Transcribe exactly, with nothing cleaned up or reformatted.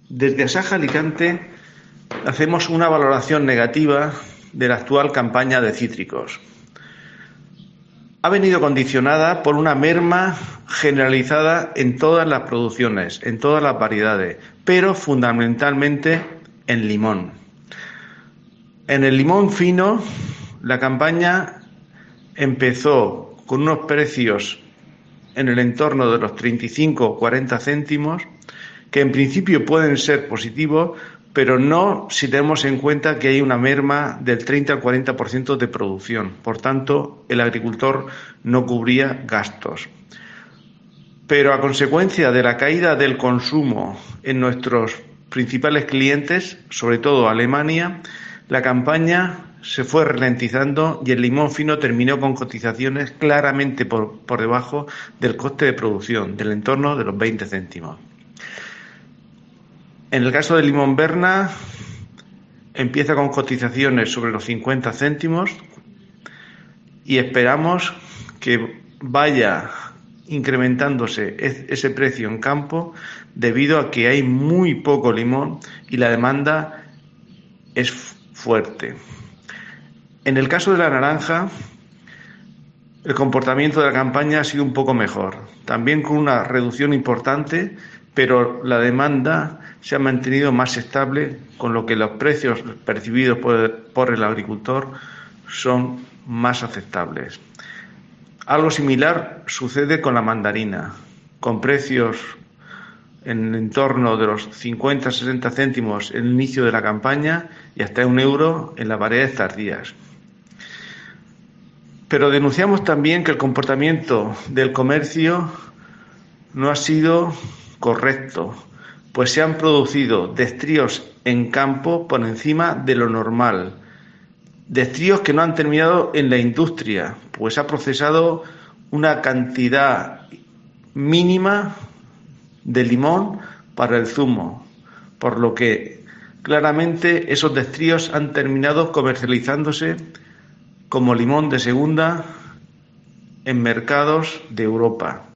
Desde Asaja Alicante hacemos una valoración negativa de la actual campaña de cítricos. Ha venido condicionada por una merma generalizada en todas las producciones, en todas las variedades, pero fundamentalmente en limón. En el limón fino, la campaña empezó con unos precios en el entorno de los treinta y cinco o cuarenta céntimos, que en principio pueden ser positivos, pero no si tenemos en cuenta que hay una merma del treinta al cuarenta por ciento de producción. Por tanto, el agricultor no cubría gastos. Pero a consecuencia de la caída del consumo en nuestros principales clientes, sobre todo Alemania, la campaña se fue ralentizando y el limón fino terminó con cotizaciones claramente por, por debajo del coste de producción, del entorno de los veinte céntimos. En el caso del limón Berna, empieza con cotizaciones sobre los cincuenta céntimos y esperamos que vaya incrementándose ese precio en campo debido a que hay muy poco limón y la demanda es fuerte. En el caso de la naranja, el comportamiento de la campaña ha sido un poco mejor, también con una reducción importante, pero la demanda se ha mantenido más estable, con lo que los precios percibidos por, por el agricultor son más aceptables. Algo similar sucede con la mandarina, con precios en el entorno de los cincuenta a sesenta céntimos en el inicio de la campaña y hasta un euro en las variedades tardías. Pero denunciamos también que el comportamiento del comercio no ha sido correcto, pues se han producido destríos en campo por encima de lo normal. Destríos que no han terminado en la industria, pues ha procesado una cantidad mínima de limón para el zumo, por lo que claramente esos destríos han terminado comercializándose como limón de segunda en mercados de Europa.